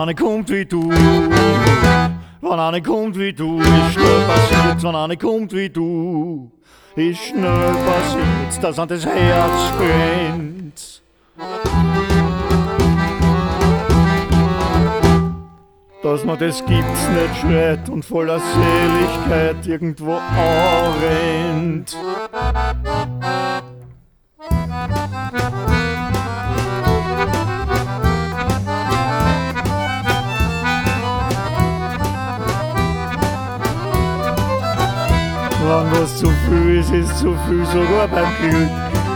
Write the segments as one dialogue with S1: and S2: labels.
S1: einer kommt wie du. Wenn einer kommt wie du, ist schnell passiert. Wenn einer kommt wie du, ist schnell passiert, dass an das Herz brennt. Dass man das gibt's nicht schreit und voller Seligkeit irgendwo anrennt. Wenn was zu viel ist, ist zu viel, sogar beim Glück.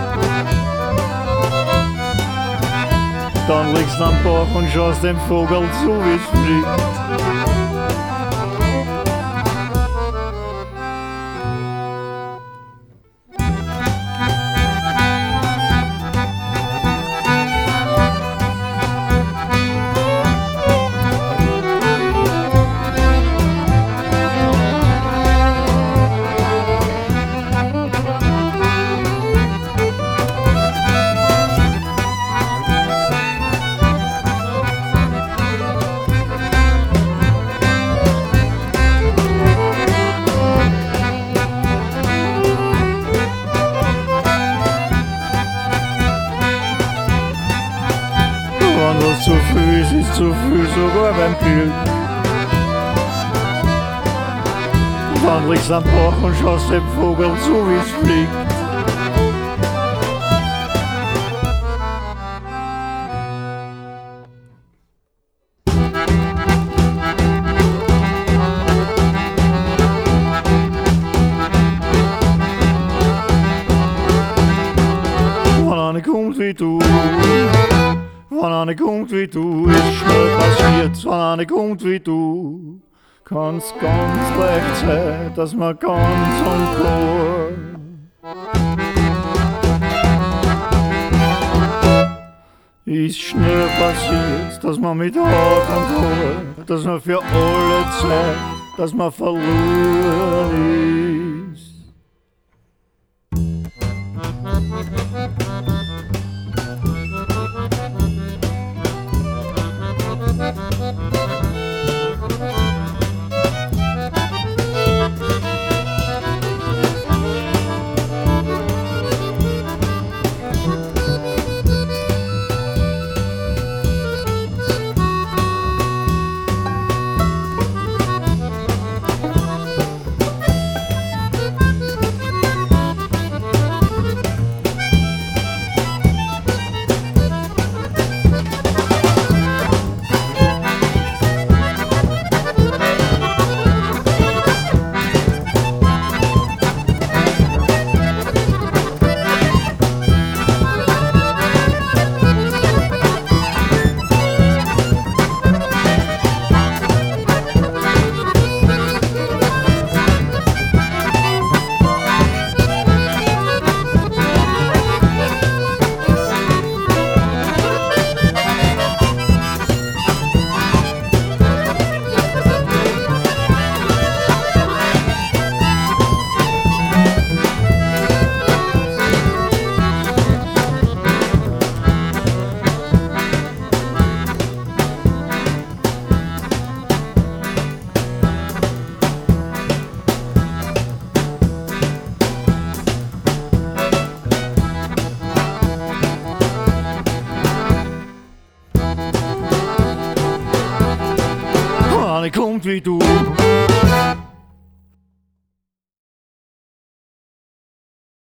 S1: Dann liegst du am Bauch und schaust dem Vogel zu, wie's fliegt. Wenn was zu viel ist, ist zu viel, sogar beim Glück. Dann liegst du am Bauch und schaust dem Vogel zu, wie's fliegt. Wenn einer kommt wie du, wenn einer kommt wie du, ist schnell passiert. Wenn einer kommt wie du, kann's ganz leicht sein, dass man ganz Chor ist schnell passiert, dass man mit Haut und Haar, dass man für alle Zeit, dass man verloren ist. Wenn einer kommt wie du.